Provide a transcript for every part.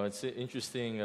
it's interesting,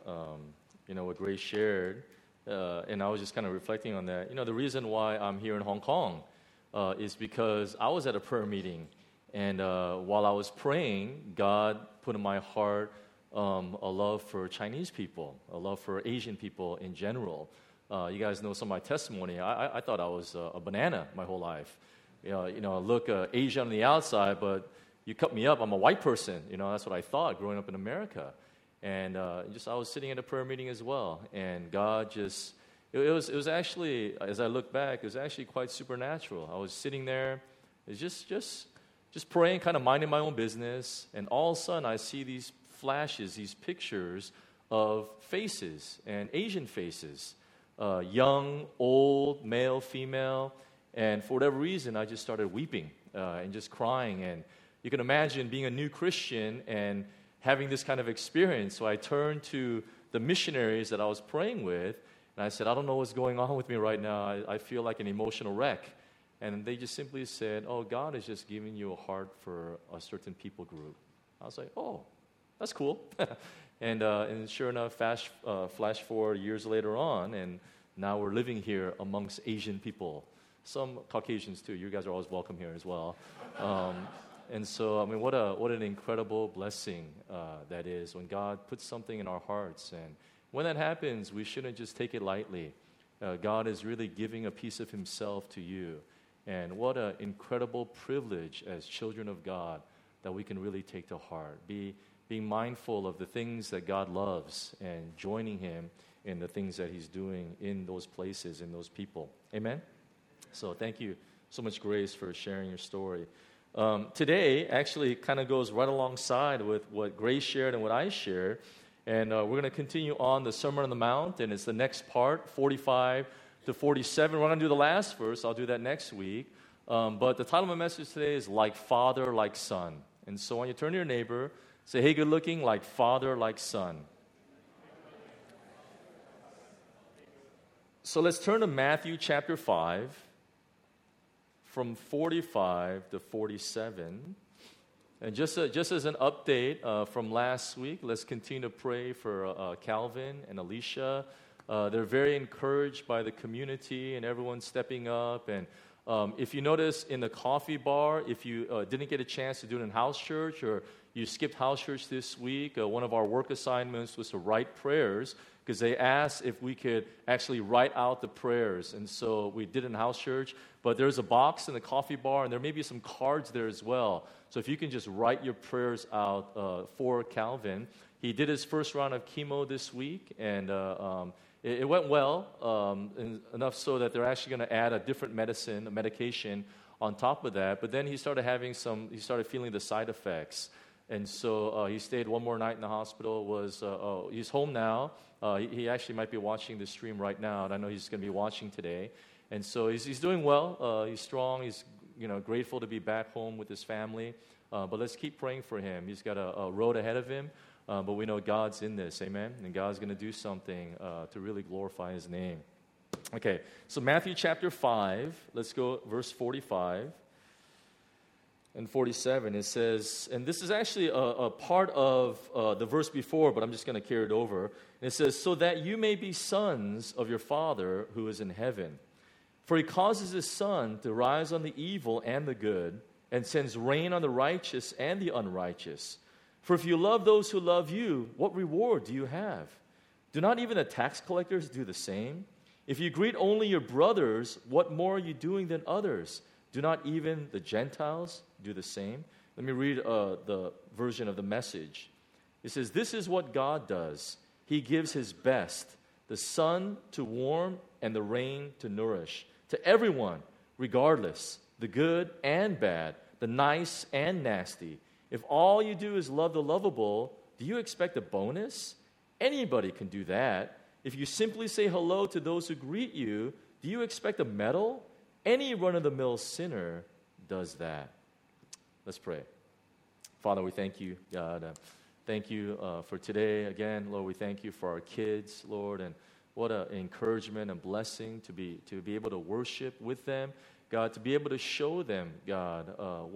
what Grace shared, and I was just kind of reflecting on that. The reason why I'm here in Hong Kong is because I was at a prayer meeting, and while I was praying, God put in my heart a love for Chinese people, a love for Asian people in general. You guys know some of my testimony. I thought I was a banana my whole life. I look Asian on the outside, but you cut me up, I'm a white person. That's what I thought growing up in America. And I was sitting at a prayer meeting as well, and God it was actually, as I look back, it was actually quite supernatural. I was sitting there, it's just praying, kind of minding my own business, and all of a sudden I see these flashes, these pictures of faces, and Asian faces, young, old, male, female, and for whatever reason, I just started weeping and just crying. And you can imagine being a new Christian and having this kind of experience. So I turned to the missionaries that I was praying with, and I said, I don't know what's going on with me right now. I feel like an emotional wreck. And they just simply said, oh, God is just giving you a heart for a certain people group. I was like, oh, that's cool. and sure enough, flash forward years later on, and now we're living here amongst Asian people. Some Caucasians too. You guys are always welcome here as well. And so, what an incredible blessing that is when God puts something in our hearts. And when that happens, we shouldn't just take it lightly. God is really giving a piece of himself to you. And what an incredible privilege as children of God that we can really take to heart. Being mindful of the things that God loves and joining him in the things that he's doing in those places, in those people. Amen? So thank you so much, Grace, for sharing your story. Today actually kind of goes right alongside with what Grace shared and what I shared. And we're going to continue on the Sermon on the Mount, and it's the next part, 45 to 47. We're going to do the last verse. I'll do that next week. But the title of my message today is Like Father, Like Son. And so when you turn to your neighbor, say, hey, good looking, like father, like son. So let's turn to Matthew chapter 5. From 45 to 47. And just as an update from last week, let's continue to pray for Calvin and Alicia. They're very encouraged by the community and everyone stepping up. And if you notice in the coffee bar, if you didn't get a chance to do it in house church or you skipped house church this week, one of our work assignments was to write prayers, because they asked if we could actually write out the prayers. And so we did it in house church. But there's a box in the coffee bar, and there may be some cards there as well. So if you can just write your prayers out for Calvin. He did his first round of chemo this week, and it went well, enough so that they're actually going to add a different medication on top of that. But then he started feeling the side effects. And so he stayed one more night in the hospital. He's home now. He actually might be watching the stream right now, and I know he's going to be watching today. And so he's doing well. He's strong. He's grateful to be back home with his family. But let's keep praying for him. He's got a road ahead of him, but we know God's in this. Amen. And God's going to do something to really glorify His name. Okay. So Matthew chapter 5. Let's go verse 45. And 47, it says, and this is actually a part of the verse before, but I'm just going to carry it over. And it says, so that you may be sons of your Father who is in heaven. For he causes his sun to rise on the evil and the good, and sends rain on the righteous and the unrighteous. For if you love those who love you, what reward do you have? Do not even the tax collectors do the same? If you greet only your brothers, what more are you doing than others? Do not even the Gentiles do the same? Let me read the version of the Message. It says, this is what God does. He gives his best, the sun to warm and the rain to nourish, to everyone, regardless, the good and bad, the nice and nasty. If all you do is love the lovable, do you expect a bonus? Anybody can do that. If you simply say hello to those who greet you, do you expect a medal? Any run-of-the-mill sinner does that. Let's pray. Father, we thank you, God. Thank you for today. Again, Lord, we thank you for our kids, Lord, and what an encouragement and blessing to be able to worship with them. God, to be able to show them, God,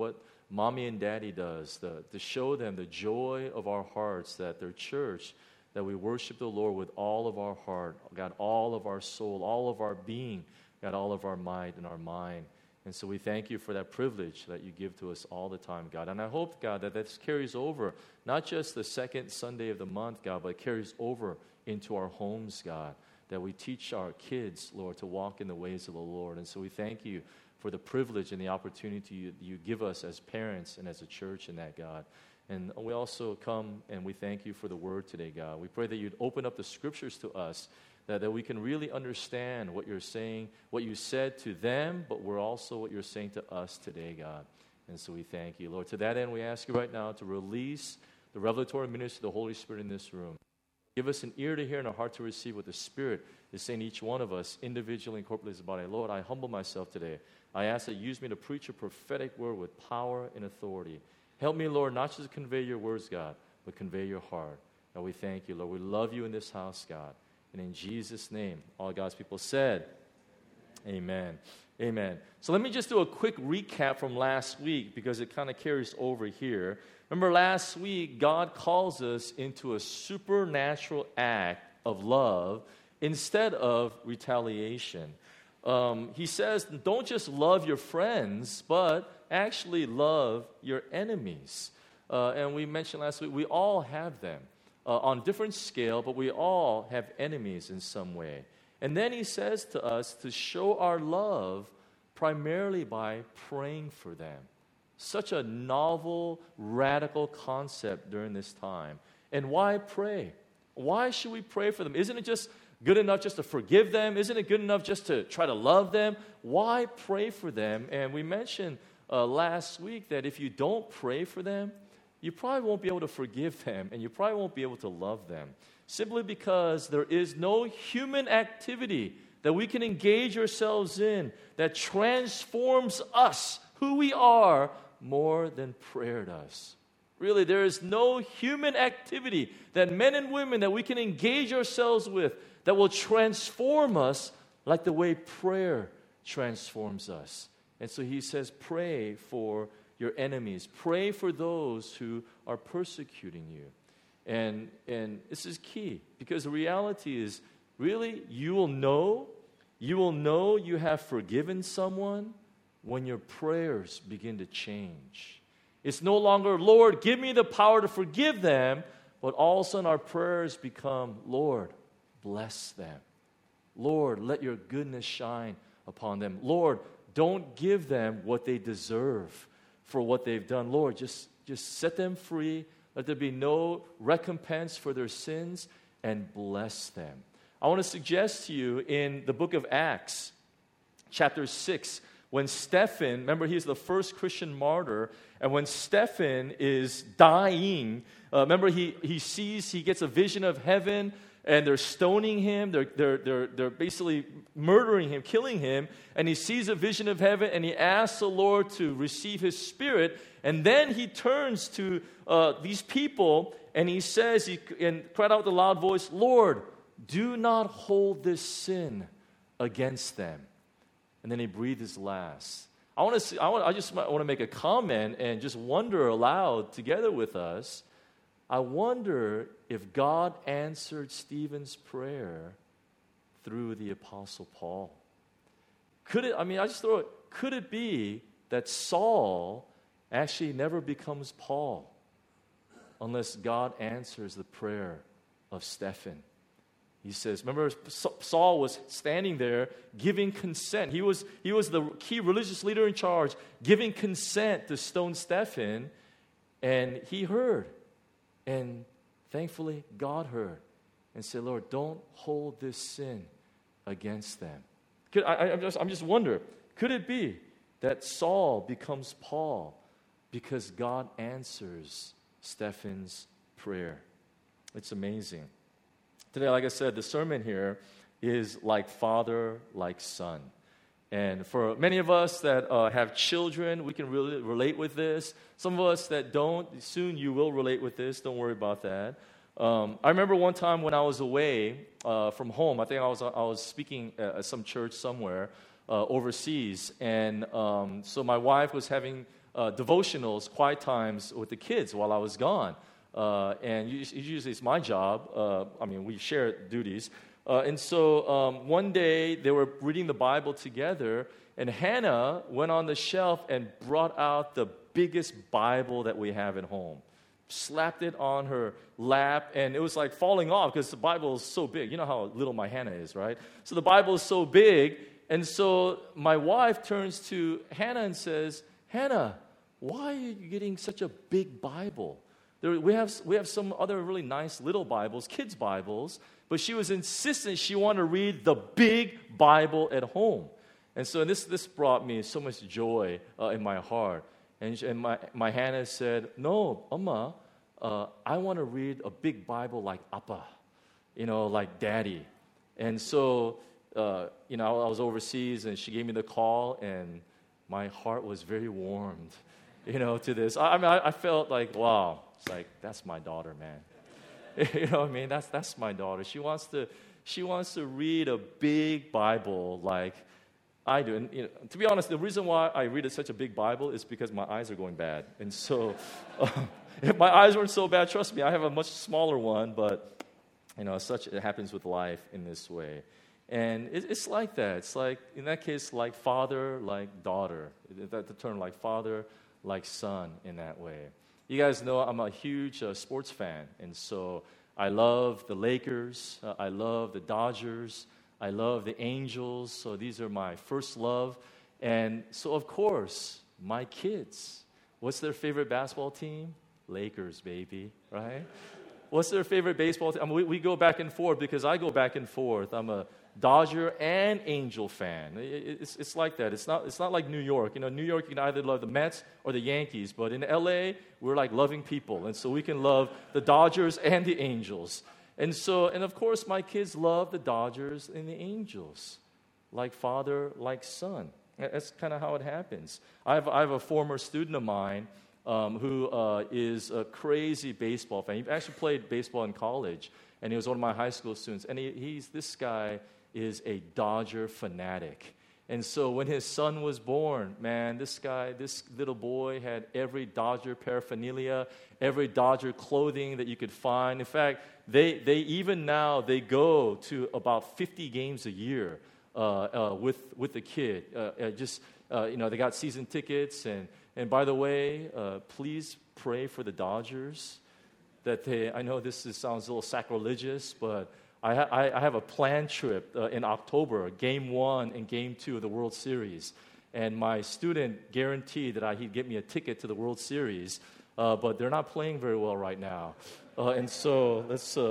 mommy and daddy does, to show them the joy of our hearts, that their church, that we worship the Lord with all of our heart, God, all of our soul, all of our being, God, all of our might and our mind. And so we thank you for that privilege that you give to us all the time, God. And I hope, God, that this carries over, not just the second Sunday of the month, God, but it carries over into our homes, God, that we teach our kids, Lord, to walk in the ways of the Lord. And so we thank you for the privilege and the opportunity you give us as parents and as a church in that, God. And we also come and we thank you for the word today, God. We pray that you'd open up the scriptures to us, that we can really understand what you're saying, what you said to them, but we're also what you're saying to us today, God. And so we thank you, Lord. To that end, we ask you right now to release the revelatory ministry of the Holy Spirit in this room. Give us an ear to hear and a heart to receive what the Spirit is saying to each one of us, individually and corporately as a body. Lord, I humble myself today. I ask that you use me to preach a prophetic word with power and authority. Help me, Lord, not just to convey your words, God, but convey your heart. And we thank you, Lord. We love you in this house, God. And in Jesus' name, all God's people said, amen. Amen. So let me just do a quick recap from last week because it kind of carries over here. Remember last week, God calls us into a supernatural act of love instead of retaliation. He says, don't just love your friends, but actually love your enemies. And we mentioned last week, we all have them on different scale, but we all have enemies in some way. And then he says to us to show our love primarily by praying for them. Such a novel, radical concept during this time. And why pray? Why should we pray for them? Isn't it just good enough just to forgive them? Isn't it good enough just to try to love them? Why pray for them? And we mentioned last week that if you don't pray for them, you probably won't be able to forgive them, and you probably won't be able to love them. Simply because there is no human activity that we can engage ourselves in that transforms us, who we are, more than prayer does. Really, there is no human activity that men and women that we can engage ourselves with that will transform us like the way prayer transforms us. And so he says, pray for your enemies. Pray for those who are persecuting you. And this is key, because the reality is, really, you will know you have forgiven someone when your prayers begin to change. It's no longer, Lord, give me the power to forgive them, but all of a sudden our prayers become, Lord, bless them. Lord, let your goodness shine upon them. Lord, don't give them what they deserve for what they've done. Lord, just set them free. Let there be no recompense for their sins, and bless them. I want to suggest to you in the book of Acts, chapter 6, when Stephen, remember he's the first Christian martyr, and when Stephen is dying, remember he gets a vision of heaven, and they're stoning him, they're basically murdering him, killing him, and he sees a vision of heaven, and he asks the Lord to receive his spirit, and then he turns to these people, and he says, and cried out with a loud voice, Lord, do not hold this sin against them. And then he breathed his last. I just want to make a comment and just wonder aloud together with us. I wonder if God answered Stephen's prayer through the Apostle Paul. Could it be that Saul actually never becomes Paul unless God answers the prayer of Stephen? He says, remember, Saul was standing there giving consent. He was the key religious leader in charge, giving consent to stone Stephen, and he heard. And thankfully, God heard and said, Lord, don't hold this sin against them. I'm just wondering, could it be that Saul becomes Paul because God answers Stephen's prayer? It's amazing. Today, like I said, the sermon here is like father, like son. And for many of us that have children, we can really relate with this. Some of us that don't, soon you will relate with this. Don't worry about that. I remember one time when I was away from home. I think I was speaking at some church somewhere overseas. And so my wife was having devotionals, quiet times with the kids while I was gone. And usually it's my job. We share duties. And so one day they were reading the Bible together, and Hannah went on the shelf and brought out the biggest Bible that we have at home. Slapped it on her lap, and it was like falling off because the Bible is so big. You know how little my Hannah is, right? So the Bible is so big, and so my wife turns to Hannah and says, Hannah, why are you getting such a big Bible? We have some other really nice little Bibles, kids' Bibles, but she was insistent she wanted to read the big Bible at home. And so this brought me so much joy in my heart. And my Hannah said, no, Amma, I want to read a big Bible like Appa, like Daddy. And so, I was overseas, and she gave me the call, and my heart was very warmed, to this. I felt like, wow, it's like, that's my daughter, man. You know what I mean? That's my daughter. She wants to read a big Bible like I do. And to be honest, the reason why I read such a big Bible is because my eyes are going bad. And so, if my eyes weren't so bad, trust me, I have a much smaller one. But it happens with life in this way. And it's like that. It's like, in that case, like father, like daughter. The term like father, like son in that way. You guys know I'm a huge sports fan. And so I love the Lakers. I love the Dodgers. I love the Angels. So these are my first love. And so, of course, my kids. What's their favorite basketball team? Lakers, baby, right? What's their favorite baseball team? We go back and forth because I go back and forth. I'm a Dodger and Angel fan. It's like that. It's not like New York. New York, you can either love the Mets or the Yankees. But in L.A., we're like loving people. And so we can love the Dodgers and the Angels. And of course, my kids love the Dodgers and the Angels. Like father, like son. That's kind of how it happens. I have a former student of mine who is a crazy baseball fan. He actually played baseball in college. And he was one of my high school students. And this guy is a Dodger fanatic. And so when his son was born, man, this little boy had every Dodger paraphernalia, every Dodger clothing that you could find. In fact, they even now, they go to about 50 games a year with the kid. They got season tickets. And by the way, please pray for the Dodgers. I know this sounds a little sacrilegious, but I have a planned trip in October, Game 1 and Game 2 of the World Series. And my student guaranteed that he'd get me a ticket to the World Series, but they're not playing very well right now. And so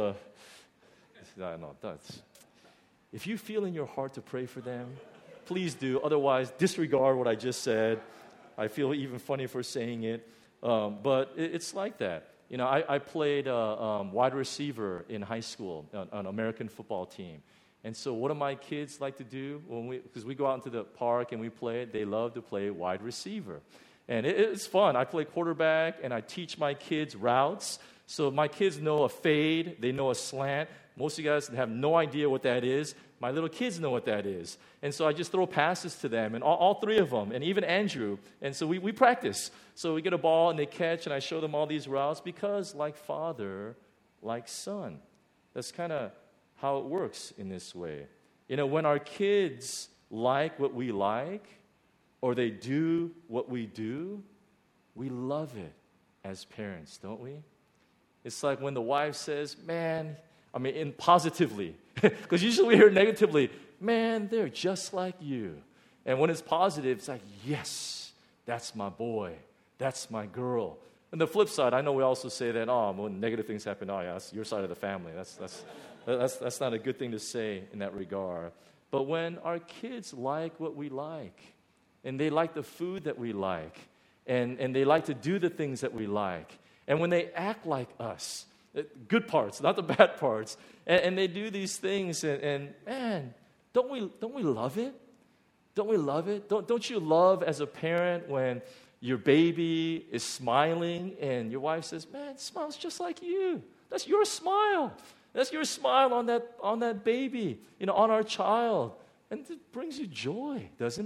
if you feel in your heart to pray for them, please do. Otherwise, disregard what I just said. I feel even funny for saying it. But it's like that. I played wide receiver in high school on an American football team. And so what do my kids like to do? Because we go out into the park and we play, they love to play wide receiver. And it's fun. I play quarterback, and I teach my kids routes. So my kids know a fade. They know a slant. Most of you guys have no idea what that is. My little kids know what that is. And so I just throw passes to them, and all three of them, and even Andrew. And so we practice. So we get a ball, and they catch, and I show them all these routes because like father, like son. That's kind of how it works in this way. When our kids like what we like, or they do what we do, we love it as parents, don't we? It's like when the wife says, positively, because usually we hear negatively, man, they're just like you. And when it's positive, it's like, yes, that's my boy, that's my girl. And the flip side, I know we also say that, when negative things happen, yeah, that's your side of the family. That's not a good thing to say in that regard. But when our kids like what we like, and they like the food that we like, and they like to do the things that we like, and when they act like us, good parts, not the bad parts, and they do these things, and man, don't we love it? Don't we love it? Don't you love as a parent when your baby is smiling and your wife says, man, it smiles just like you. That's your smile. That's your smile on that baby, on our child. And it brings you joy, doesn't it?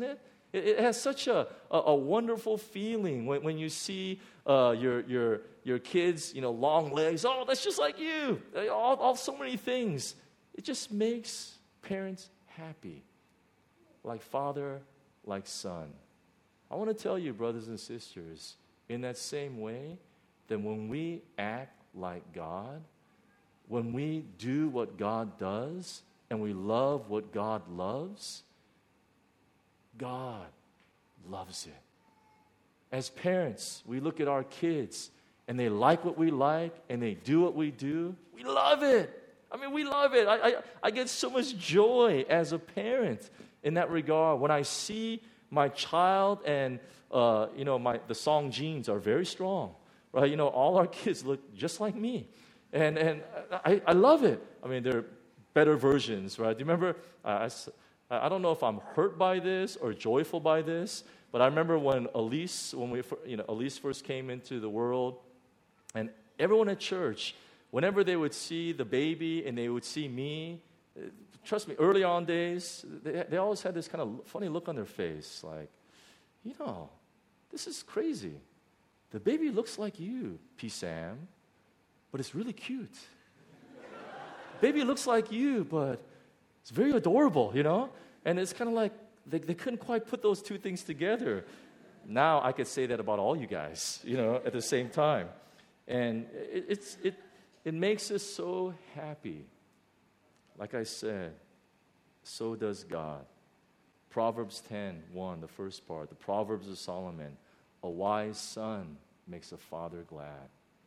It has such a wonderful feeling when you see your kids, long legs. Oh, that's just like you. All so many things. It just makes parents happy, like father, like son. I want to tell you, brothers and sisters, in that same way, that when we act like God, when we do what God does, and we love what God loves, God loves it. As parents, we look at our kids, and they like what we like, and they do what we do. We love it. I mean, we love it. I get so much joy as a parent in that regard. When I see my child and, the Song genes are very strong, right? All our kids look just like me. And I love it. I mean, they're better versions, right? Do you remember, I don't know if I'm hurt by this or joyful by this, but I remember when Elise first came into the world, and everyone at church, whenever they would see the baby and they would see me, trust me, early on days, they always had this kind of funny look on their face, like, this is crazy. The baby looks like you, P. Sam, but it's really cute. Baby looks like you, but it's very adorable, And it's kind of like they couldn't quite put those two things together. Now I could say that about all you guys, at the same time. And it makes us so happy. Like I said, so does God. Proverbs 10:1, the first part, the Proverbs of Solomon. A wise son makes a father glad.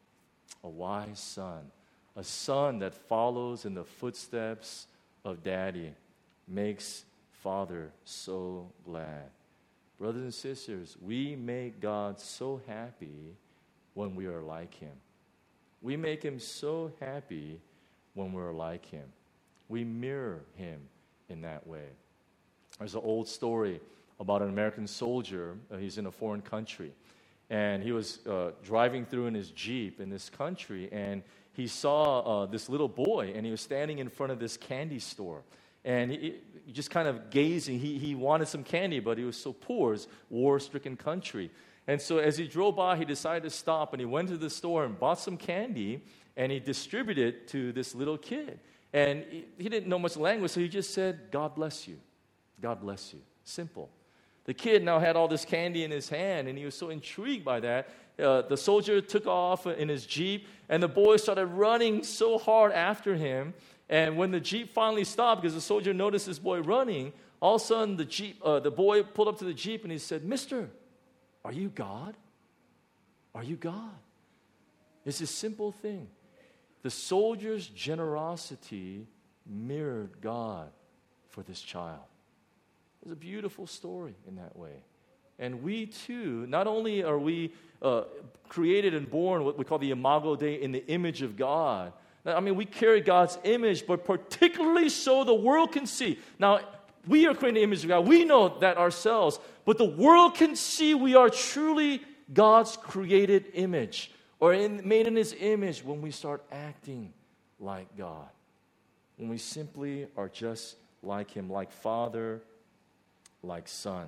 A wise son. A son that follows in the footsteps of daddy makes father so glad. Brothers and sisters, we make God so happy when we are like him. We make him so happy when we're like him. We mirror him in that way. There's an old story about an American soldier. He's in a foreign country. And he was driving through in his Jeep in this country, and he saw this little boy, and he was standing in front of this candy store. And he just kind of gazing. He wanted some candy, but he was so poor. It's a war-stricken country. And so as he drove by, he decided to stop, and he went to the store and bought some candy, and he distributed it to this little kid. And he didn't know much language, so he just said, "God bless you. God bless you." Simple. The kid now had all this candy in his hand, and he was so intrigued by that. The soldier took off in his Jeep, and the boy started running so hard after him. And when the Jeep finally stopped, because the soldier noticed this boy running, all of a sudden the boy pulled up to the Jeep, and he said, "Mister, are you God? Are you God?" It's a simple thing. The soldier's generosity mirrored God for this child. It's a beautiful story in that way. And we too, not only are we created and born what we call the Imago Dei, in the image of God. I mean, we carry God's image, but particularly so the world can see. Now, we are created in the image of God. We know that ourselves. But the world can see we are truly God's created image, or made in his image, when we start acting like God. When we simply are just like him, like Father, like Son.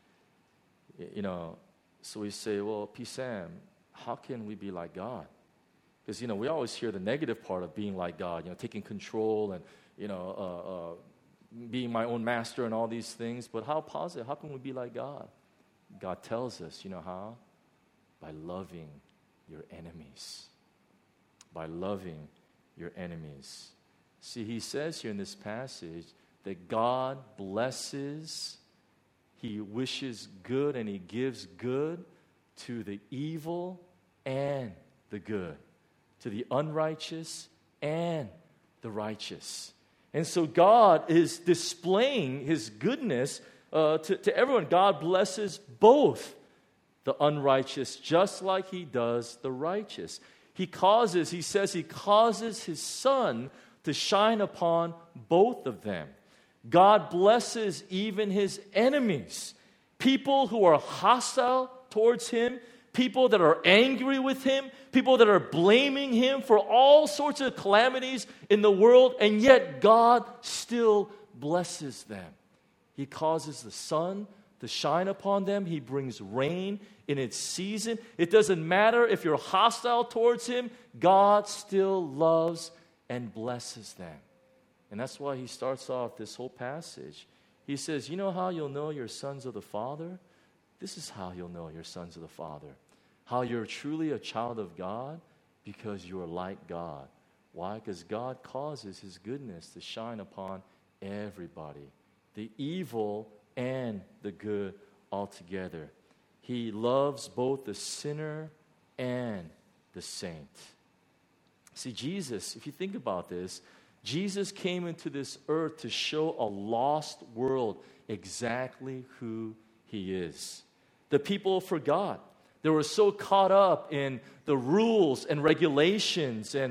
So we say, well, P. Sam, how can we be like God? Because, we always hear the negative part of being like God, taking control and, being my own master and all these things. But how positive? How can we be like God? God tells us, how? By loving your enemies. By loving your enemies. See, he says here in this passage that God blesses, he wishes good, and he gives good to the evil and the good, to the unrighteous and the righteous. And so God is displaying his goodness to everyone. God blesses both the unrighteous just like he does the righteous. He says he causes his sun to shine upon both of them. God blesses even his enemies, people who are hostile towards him, people that are angry with him, people that are blaming him for all sorts of calamities in the world, and yet God still blesses them. He causes the sun to shine upon them. He brings rain in its season. It doesn't matter if you're hostile towards Him, God still loves and blesses them. And that's why He starts off this whole passage. He says, you know how you'll know you're sons of the Father? This is how you'll know you're sons of the Father. How you're truly a child of God? Because you're like God. Why? Because God causes His goodness to shine upon everybody, the evil and the good altogether. He loves both the sinner and the saint. See, Jesus, if you think about this, Jesus came into this earth to show a lost world exactly who He is. The people forgot. They were so caught up in the rules and regulations, and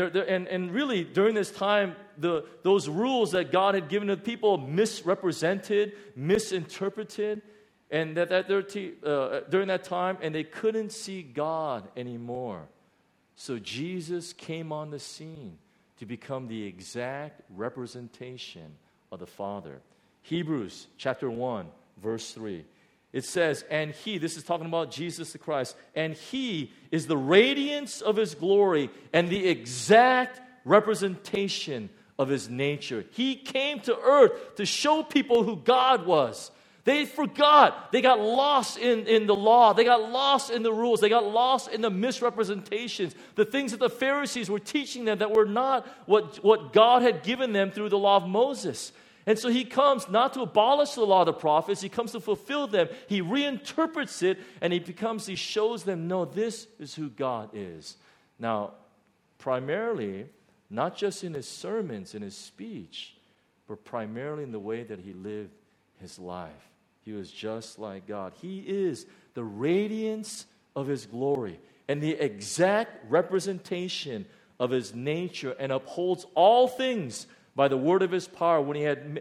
really during this time, those rules that God had given to the people misrepresented, misinterpreted, and during that time, and they couldn't see God anymore. So Jesus came on the scene to become the exact representation of the Father. Hebrews chapter 1, verse 3. It says, and He, this is talking about Jesus the Christ, and He is the radiance of His glory and the exact representation of His nature. He came to earth to show people who God was. They forgot. They got lost in the law. They got lost in the rules. They got lost in the misrepresentations, the things that the Pharisees were teaching them that were not what God had given them through the law of Moses. And so He comes not to abolish the law of the prophets. He comes to fulfill them. He reinterprets it, and He shows them, no, this is who God is. Now, primarily, not just in His sermons, in His speech, but primarily in the way that He lived His life. He was just like God. He is the radiance of His glory and the exact representation of His nature, and upholds all things by the word of His power. When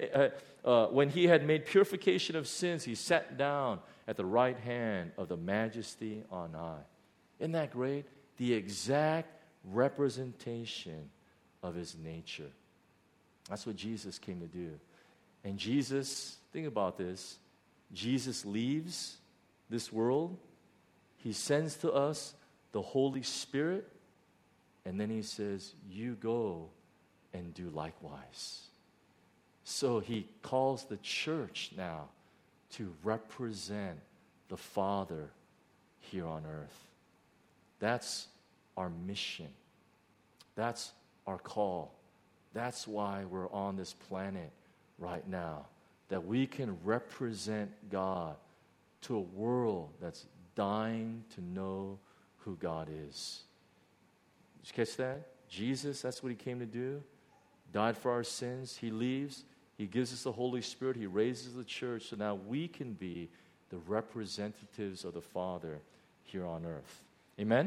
He had made purification of sins, He sat down at the right hand of the Majesty on high. Isn't that great? The exact representation of His nature. That's what Jesus came to do. And Jesus, think about this, Jesus leaves this world. He sends to us the Holy Spirit, and then He says, you go and do likewise. So He calls the church now to represent the Father here on earth. That's our mission. That's our call. That's why we're on this planet right now, that we can represent God to a world that's dying to know who God is. Did you catch that? Jesus, that's what He came to do. Died for our sins. He leaves. He gives us the Holy Spirit. He raises the church, so now we can be the representatives of the Father here on earth. Amen?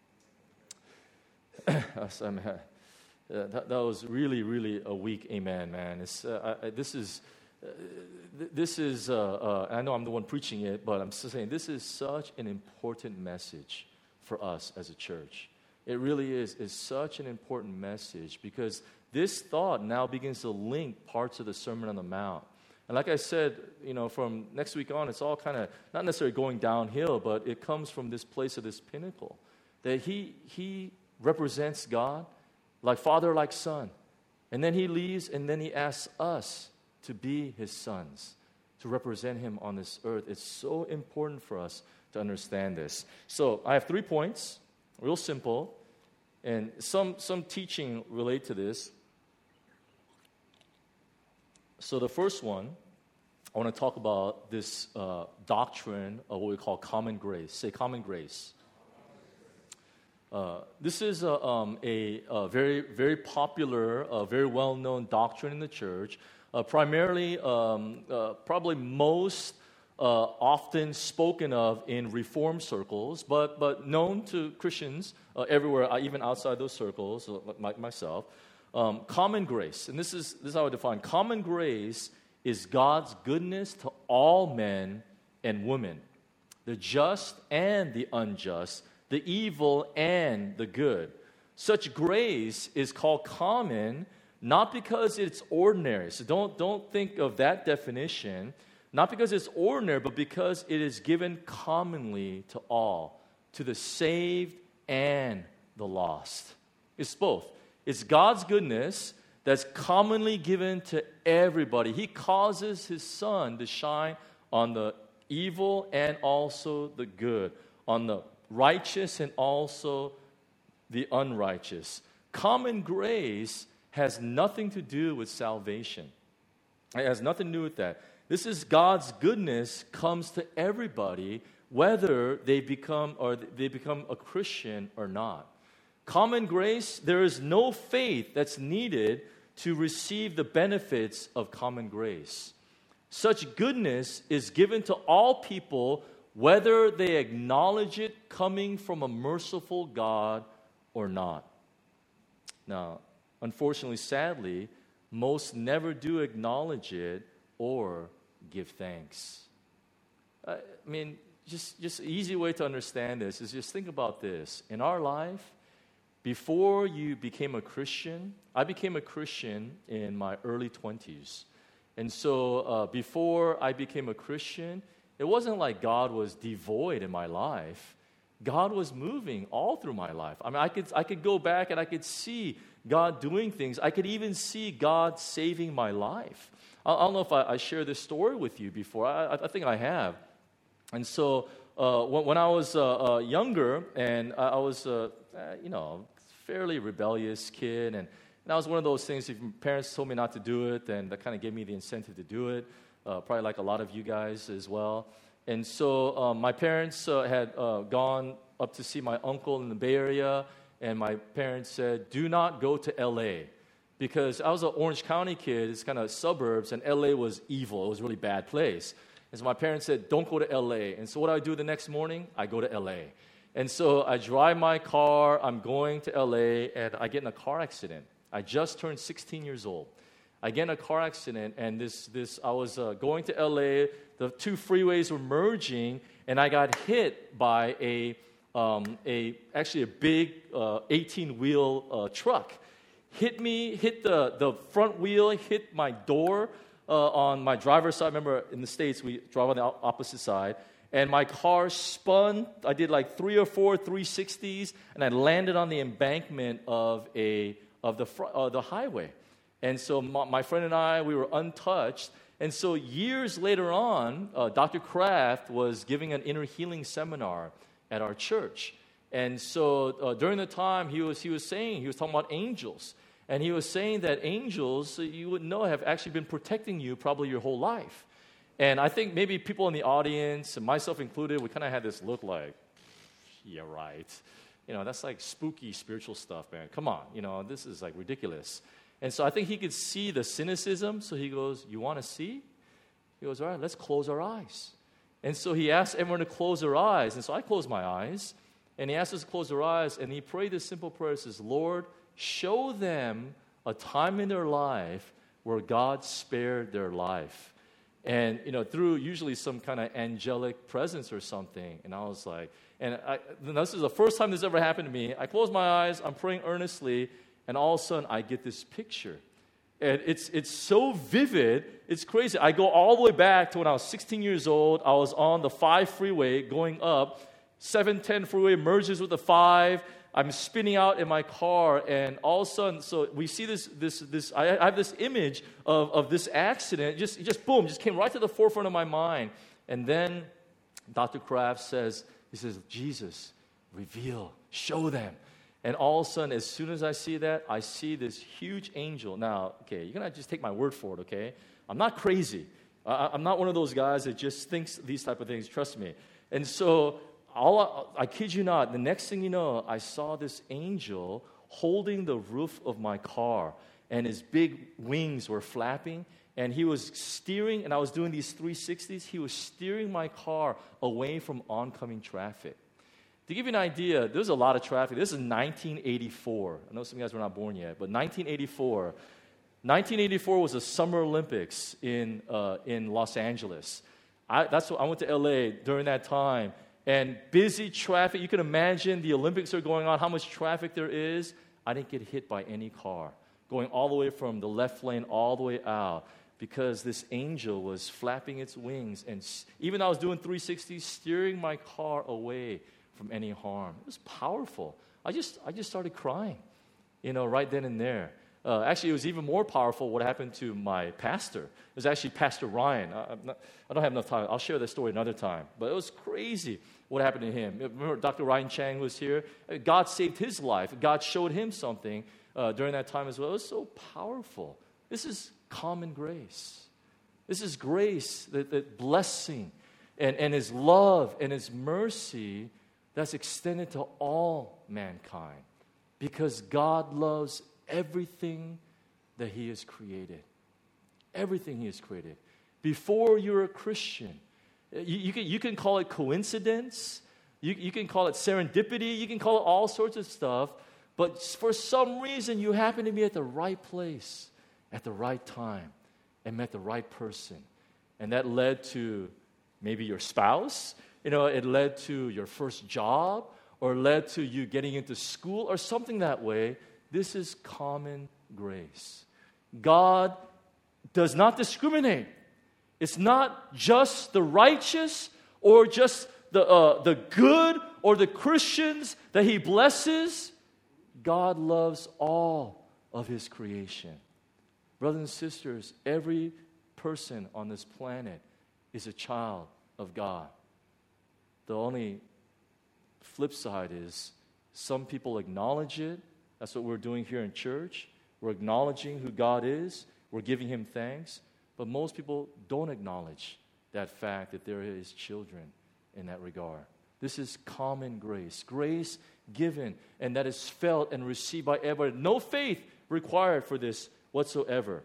That was really, really a weak amen, man. This is, I know I'm the one preaching it, but I'm still saying this is such an important message for us as a church. It really is such an important message, because this thought now begins to link parts of the Sermon on the Mount. And like I said, from next week on, it's all kind of not necessarily going downhill, but it comes from this place of this pinnacle, that He represents God like Father, like Son. And then He leaves, and then He asks us to be His sons, to represent Him on this earth. It's so important for us to understand this. So I have 3 points, real simple, and some teaching relate to this. So the first one, I want to talk about this doctrine of what we call common grace. Say common grace. This is a very, very popular, very well-known doctrine in the church. Primarily, probably most often spoken of in Reformed circles, but known to Christians everywhere, even outside those circles, like myself. Common grace, and this is how I define. Common grace is God's goodness to all men and women, the just and the unjust, the evil and the good. Such grace is called common, not because it's ordinary. So don't think of that definition, Not because it's ordinary, but because it is given commonly to all, to the saved and the lost. It's both. It's God's goodness that's commonly given to everybody. He causes His sun to shine on the evil and also the good, on the righteous and also the unrighteous. Common grace has nothing to do with salvation. It has nothing to do with that. This is God's goodness comes to everybody, whether they become a Christian or not. Common grace, there is no faith that's needed to receive the benefits of common grace. Such goodness is given to all people, whether they acknowledge it coming from a merciful God or not. Now, unfortunately, sadly, most never do acknowledge it or give thanks. I mean, just an easy way to understand this is just think about this. In our life, before you became a Christian, I became a Christian in my early 20s. And so before I became a Christian, it wasn't like God was devoid in my life. God was moving all through my life. I mean, I could go back and I could see God doing things. I could even see God saving my life. I don't know if I shared this story with you before. I think I have. And so when I was younger, and I was, fairly rebellious kid, and that was one of those things, if my parents told me not to do it, then that kind of gave me the incentive to do it, probably like a lot of you guys as well. And so my parents had gone up to see my uncle in the Bay Area, and my parents said, do not go to L.A., because I was an Orange County kid, it's kind of suburbs, and L.A. was evil. It was a really bad place. And so my parents said, don't go to L.A. And so what do I do the next morning? I go to L.A. And so I drive my car, I'm going to L.A., and I get in a car accident. I just turned 16 years old. I get in a car accident, and I was going to L.A., the two freeways were merging, and I got hit by actually a big 18-wheel truck. Hit the front wheel, hit my door on my driver's side. Remember, in the States, we drive on the opposite side. And my car spun. I did like 3 or 4 360s, and I landed on the embankment of the highway. And so my friend and I, we were untouched. And so years later on, Dr. Kraft was giving an inner healing seminar at our church. And so during the time, he was talking about angels. And he was saying that angels, you would know, have actually been protecting you probably your whole life. And I think maybe people in the audience, and myself included, we kind of had this look like, yeah, right. That's like spooky spiritual stuff, man. Come on, this is like ridiculous. And so I think he could see the cynicism. So he goes, you want to see? He goes, all right, let's close our eyes. And so he asked everyone to close their eyes. And so I closed my eyes. And he asked us to close their eyes. And he prayed this simple prayer. He says, Lord, show them a time in their life where God spared their life. And, through usually some kind of angelic presence or something. And I was like, this is the first time this ever happened to me. I close my eyes, I'm praying earnestly, and all of a sudden I get this picture. And it's so vivid, it's crazy. I go all the way back to when I was 16 years old. I was on the 5 freeway going up. 710 freeway merges with the 5. I'm spinning out in my car, and all of a sudden, so we see this. I have this image of this accident. Just boom, just came right to the forefront of my mind. And then Dr. Kraft says, Jesus, reveal, show them. And all of a sudden, as soon as I see that, I see this huge angel. Now, okay, you're going to just take my word for it, okay? I'm not crazy. I'm not one of those guys that just thinks these type of things. Trust me. And so I kid you not, the next thing you know, I saw this angel holding the roof of my car, and his big wings were flapping, and he was steering, and I was doing these 360s. He was steering my car away from oncoming traffic. To give you an idea, there's a lot of traffic. This is 1984. I know some of you guys were not born yet, but 1984. 1984 was the Summer Olympics in Los Angeles. I went to LA during that time. And busy traffic, you can imagine the Olympics are going on, how much traffic there is. I didn't get hit by any car, going all the way from the left lane all the way out. because this angel was flapping its wings, and even I was doing 360, steering my car away from any harm. It was powerful. I just started crying, right then and there. Actually, it was even more powerful what happened to my pastor. It was actually Pastor Ryan. I don't have enough time. I'll share that story another time. But it was crazy what happened to him. Remember Dr. Ryan Chang was here? God saved his life. God showed him something during that time as well. It was so powerful. This is common grace. This is grace, that blessing, and His love and His mercy that's extended to all mankind. Because God loves everything that He has created. Everything He has created. Before you're a Christian, you can call it coincidence, you can call it serendipity, you can call it all sorts of stuff, but for some reason you happen to be at the right place at the right time and met the right person. And that led to maybe your spouse, it led to your first job, or led to you getting into school or something that way. This is common grace. God does not discriminate. It's not just the righteous or just the good or the Christians that He blesses. God loves all of His creation. Brothers and sisters, every person on this planet is a child of God. The only flip side is some people acknowledge it. That's what we're doing here in church. We're acknowledging who God is. We're giving Him thanks. But most people don't acknowledge that fact that they're His children in that regard. This is common grace. Grace given and that is felt and received by everyone. No faith required for this whatsoever.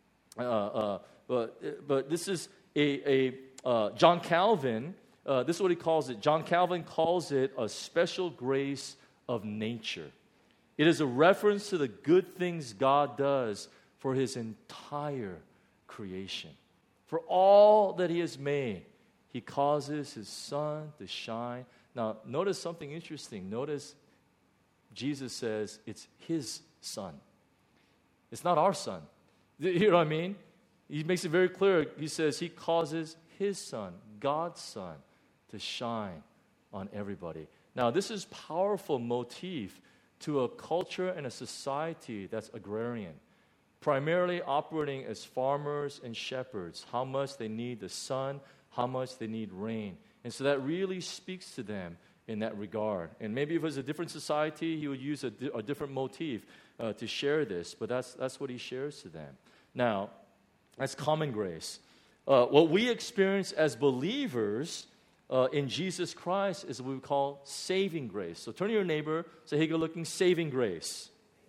But this is John Calvin, this is what he calls it. John Calvin calls it a special grace of nature. It is a reference to the good things God does for His entire creation. For all that He has made, He causes His sun to shine. Now, notice something interesting. Notice Jesus says it's His sun. It's not our sun. You know what I mean? He makes it very clear. He says He causes His sun, God's sun, to shine on everybody. Now, this is powerful motif to a culture and a society that's agrarian, primarily operating as farmers and shepherds, how much they need the sun, how much they need rain. And so that really speaks to them in that regard. And maybe if it was a different society, he would use a different motif to share this, but that's what he shares to them. Now, that's common grace. What we experience as believers in Jesus Christ is what we call saving grace. So turn to your neighbor, say, hey, good looking, saving grace.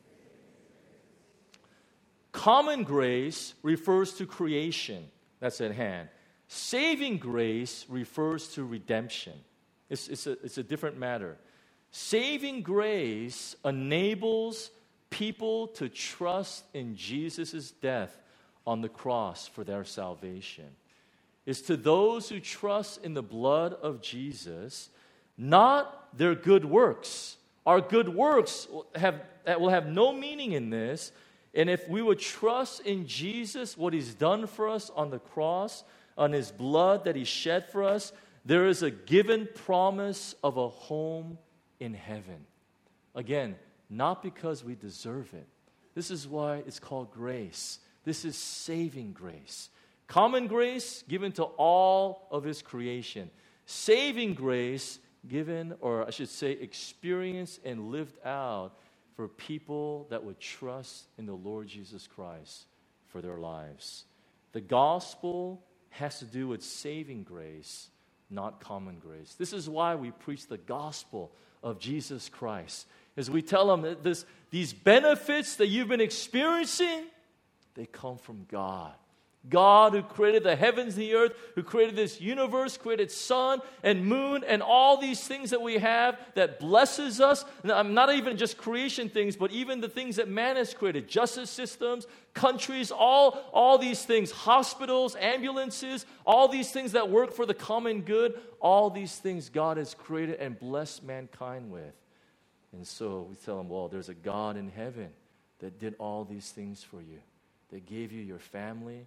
Common grace refers to creation that's at hand. Saving grace refers to redemption. It's a different matter. Saving grace enables people to trust in Jesus' death on the cross for their salvation. It's to those who trust in the blood of Jesus, not their good works. Our good works will have no meaning in this. And if we would trust in Jesus, what He's done for us on the cross, on His blood that He shed for us, there is a given promise of a home in heaven. Again, not because we deserve it. This is why it's called grace. This is saving grace. Common grace given to all of His creation. Saving grace given, or I should say, experienced and lived out for people that would trust in the Lord Jesus Christ for their lives. The gospel has to do with saving grace, not common grace. This is why we preach the gospel of Jesus Christ. As we tell them that these benefits that you've been experiencing, they come from God. God who created the heavens and the earth, who created this universe, created sun and moon and all these things that we have that blesses us. Not even just creation things, but even the things that man has created. Justice systems, countries, all these things. Hospitals, ambulances, all these things that work for the common good. All these things God has created and blessed mankind with. And so we tell them, well, there's a God in heaven that did all these things for you. That gave you your family.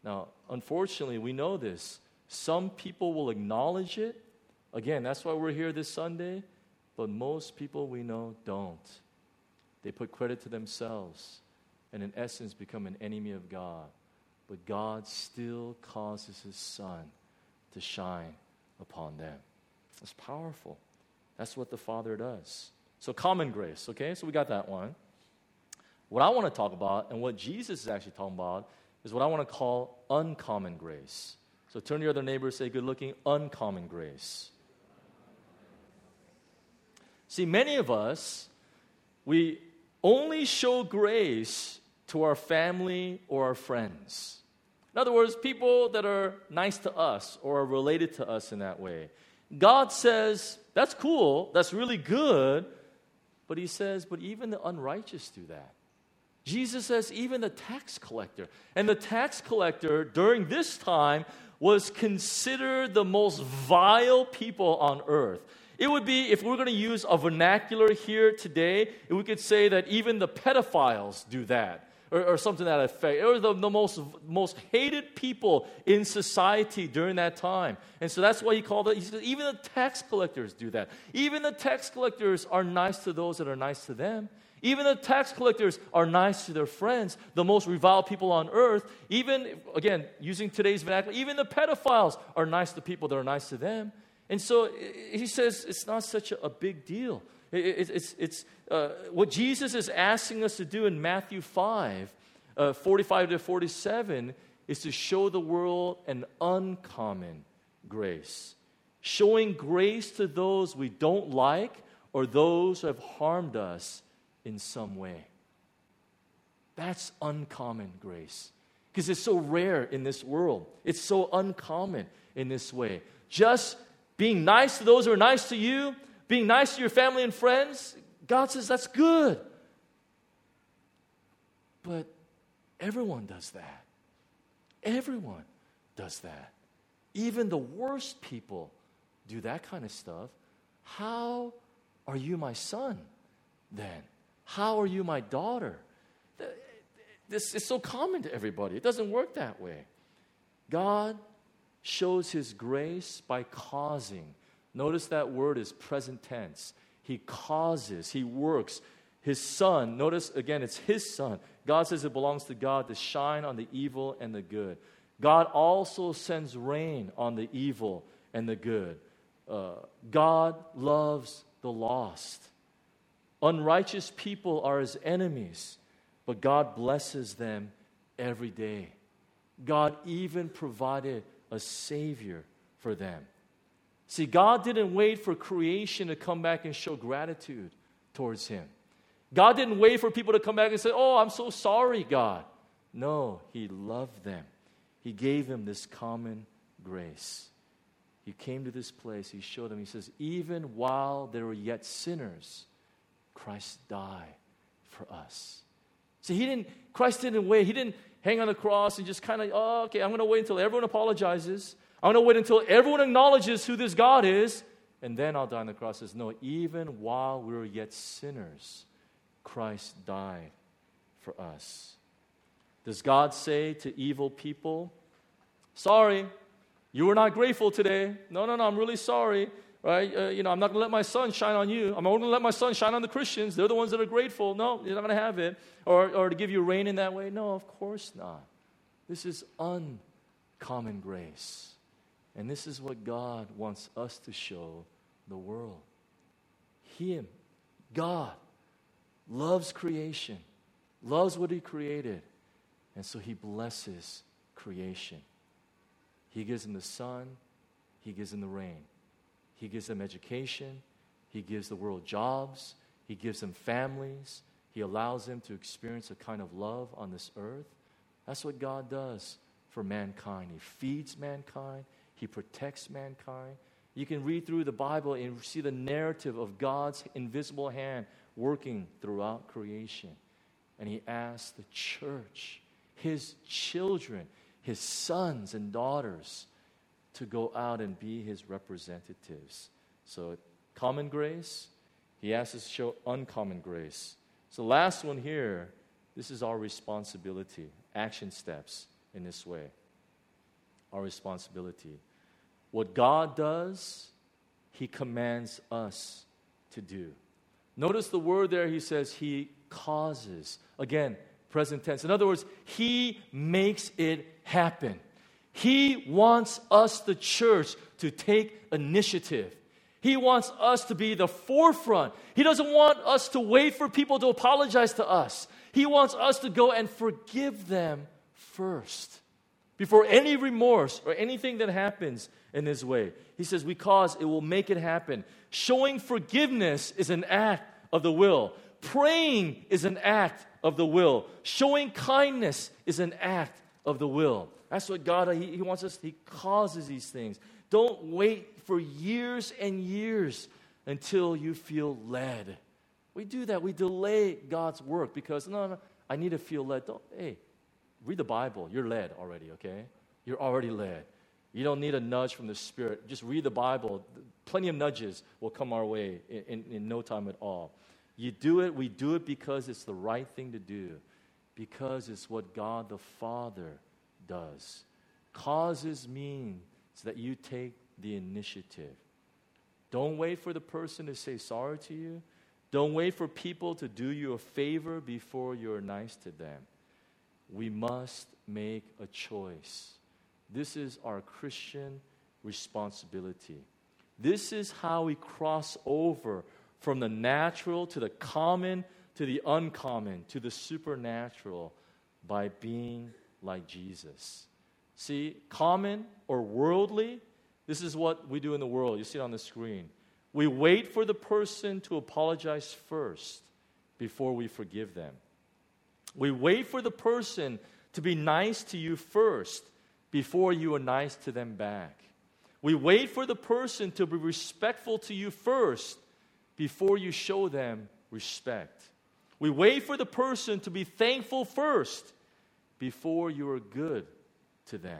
Now, unfortunately, we know this. Some people will acknowledge it. Again, that's why we're here this Sunday. But most people we know don't. They put credit to themselves and in essence become an enemy of God. But God still causes His sun to shine upon them. It's powerful. That's what the Father does. So common grace, okay? So we got that one. What I want to talk about and what Jesus is actually talking about is what I want to call uncommon grace. So turn to your other neighbor and say, good looking, uncommon grace. See, many of us, we only show grace to our family or our friends. In other words, people that are nice to us or are related to us in that way. God says, that's cool, that's really good, but He says, but even the unrighteous do that. Jesus says, even the tax collector. And the tax collector during this time was considered the most vile people on earth. It would be, if we're going to use a vernacular here today, we could say that even the pedophiles do that, or something to that effect. It was the most hated people in society during that time. And so that's why he called it, he said, even the tax collectors do that. Even the tax collectors are nice to those that are nice to them. Even the tax collectors are nice to their friends, the most reviled people on earth. Even, again, using today's vernacular, even the pedophiles are nice to people that are nice to them. And so he says it's not such a big deal. It's what Jesus is asking us to do in Matthew 5, 45 to 47, is to show the world an uncommon grace. Showing grace to those we don't like or those who have harmed us in some way. That's uncommon grace. Because it's so rare in this world. It's so uncommon in this way. Just being nice to those who are nice to you, being nice to your family and friends, God says that's good. But everyone does that. Everyone does that. Even the worst people do that kind of stuff. How are you my son then? How are you my daughter? This is so common to everybody. It doesn't work that way. God shows His grace by causing. Notice that word is present tense. He causes, He works. His sun, notice again, it's His sun. God says it belongs to God to shine on the evil and the good. God also sends rain on the evil and the good. God loves the lost. Unrighteous people are His enemies, but God blesses them every day. God even provided a Savior for them. See, God didn't wait for creation to come back and show gratitude towards Him. God didn't wait for people to come back and say, oh, I'm so sorry, God. No, He loved them. He gave them this common grace. He came to this place, He showed them, He says, even while they were yet sinners, Christ died for us. See, Christ didn't wait. He didn't hang on the cross and just kind of, oh, okay, I'm going to wait until everyone apologizes. I'm going to wait until everyone acknowledges who this God is, and then I'll die on the cross. He says, no, even while we were yet sinners, Christ died for us. Does God say to evil people, sorry, you were not grateful today. No, I'm really sorry. Right? I'm not going to let my sun shine on you. I'm only going to let my sun shine on the Christians. They're the ones that are grateful. No, you're not going to have it. Or to give you rain in that way. No, of course not. This is uncommon grace. And this is what God wants us to show the world. Him, God, loves creation, loves what He created. And so He blesses creation. He gives them the sun. He gives them the rain. He gives them education. He gives the world jobs. He gives them families. He allows them to experience a kind of love on this earth. That's what God does for mankind. He feeds mankind. He protects mankind. You can read through the Bible and see the narrative of God's invisible hand working throughout creation. And He asks the church, His children, His sons and daughters, to go out and be His representatives. So, common grace, He asks us to show uncommon grace. So, last one here, this is our responsibility, action steps in this way. our responsibility. What God does, He commands us to do. Notice the word there, He says He causes. Again, present tense. In other words, He makes it happen. He wants us, the church, to take initiative. He wants us to be the forefront. He doesn't want us to wait for people to apologize to us. He wants us to go and forgive them first, before any remorse or anything that happens in His way. He says, because it will make it happen. Showing forgiveness is an act of the will. Praying is an act of the will. Showing kindness is an act of the will. That's what God, He wants us, He causes these things. Don't wait for years and years until you feel led. We do that. We delay God's work because, no, I need to feel led. Hey, read the Bible. You're led already, okay? You're already led. You don't need a nudge from the Spirit. Just read the Bible. Plenty of nudges will come our way in no time at all. You do it, we do it because it's the right thing to do, because it's what God the Father does. Causes means that you take the initiative. Don't wait for the person to say sorry to you. Don't wait for people to do you a favor before you're nice to them. We must make a choice. This is our Christian responsibility. This is how we cross over from the natural to the common to the uncommon to the supernatural by being like Jesus. See, common or worldly, this is what we do in the world. You see it on the screen. We wait for the person to apologize first before we forgive them. We wait for the person to be nice to you first before you are nice to them back. We wait for the person to be respectful to you first before you show them respect. We wait for the person to be thankful first before you are good to them.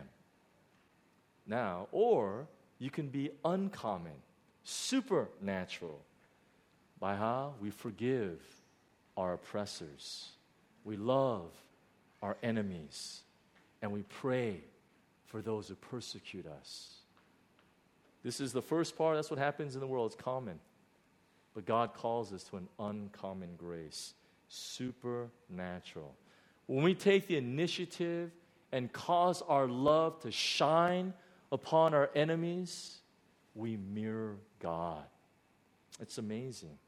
Now, or you can be uncommon, supernatural, by how we forgive our oppressors, we love our enemies, and we pray for those who persecute us. This is the first part. That's what happens in the world. It's common. But God calls us to an uncommon grace, supernatural. When we take the initiative and cause our love to shine upon our enemies, we mirror God. It's amazing.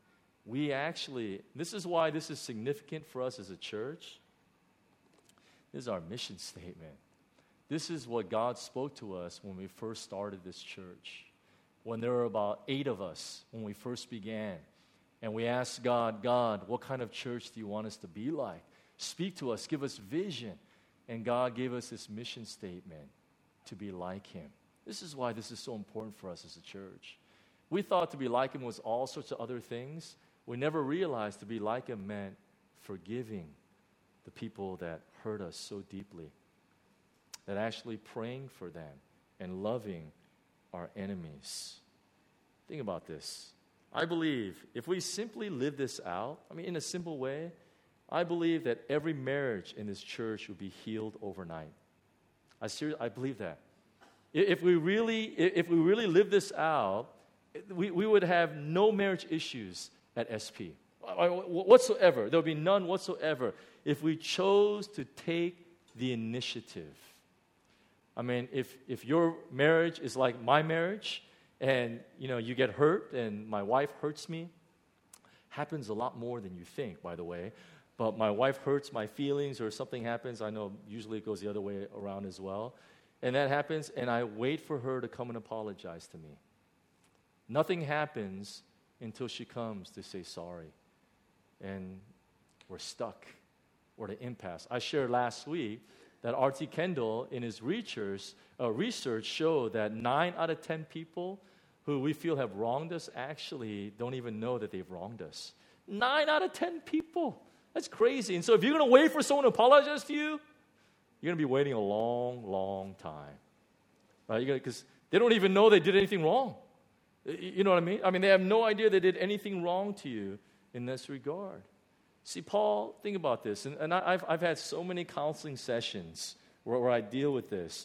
This is why this is significant for us as a church. This is our mission statement. This is what God spoke to us when we first started this church. When there were about 8 of us when we first began. And we asked God, what kind of church do you want us to be like? Speak to us, give us vision. And God gave us this mission statement to be like Him. This is why this is so important for us as a church. We thought to be like Him was all sorts of other things. We never realized to be like Him meant forgiving the people that hurt us so deeply. That actually praying for them and loving our enemies. Think about this. I believe if we simply live this out, in a simple way, I believe that every marriage in this church will be healed overnight. I believe that. If we really live this out, we would have no marriage issues at SP whatsoever. There would be none whatsoever if we chose to take the initiative. If your marriage is like my marriage, and you get hurt, and my wife hurts me, happens a lot more than you think, by the way. But my wife hurts my feelings, or something happens. I know usually it goes the other way around as well. And that happens, and I wait for her to come and apologize to me. Nothing happens until she comes to say sorry. And we're stuck. We're at an impasse. I shared last week that R.T. Kendall, in his research showed that 9 out of 10 people who we feel have wronged us actually don't even know that they've wronged us. 9 out of 10 people. That's crazy. And so if you're going to wait for someone to apologize to you, you're going to be waiting a long, long time. Right? Because they don't even know they did anything wrong. You know what I mean? They have no idea they did anything wrong to you in this regard. See, Paul, think about this. And I've had so many counseling sessions where I deal with this.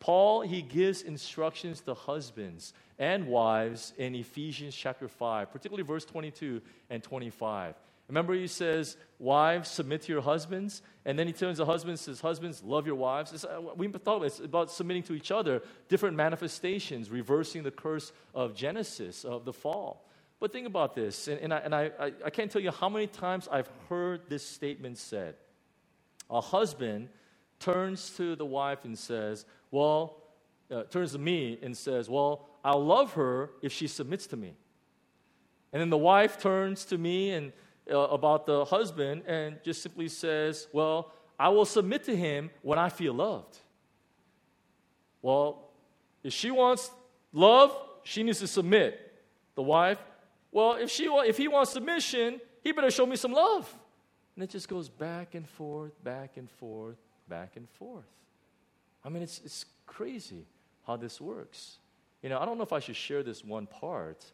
Paul, he gives instructions to husbands and wives in Ephesians chapter 5, particularly verse 22 and 25. Remember, he says, wives, submit to your husbands. And then he turns to husbands and says, husbands, love your wives. We thought it's about submitting to each other, different manifestations, reversing the curse of Genesis, of the fall. But think about this, and I can't tell you how many times I've heard this statement said. A husband turns to the wife and says, turns to me and says, well, I'll love her if she submits to me. And then the wife turns to me and about the husband and just simply says, well, I will submit to him when I feel loved. Well, if she wants love, she needs to submit. The wife, well, if he wants submission, he better show me some love. And it just goes back and forth, back and forth, back and forth. I mean, it's crazy how this works. I don't know if I should share this one part.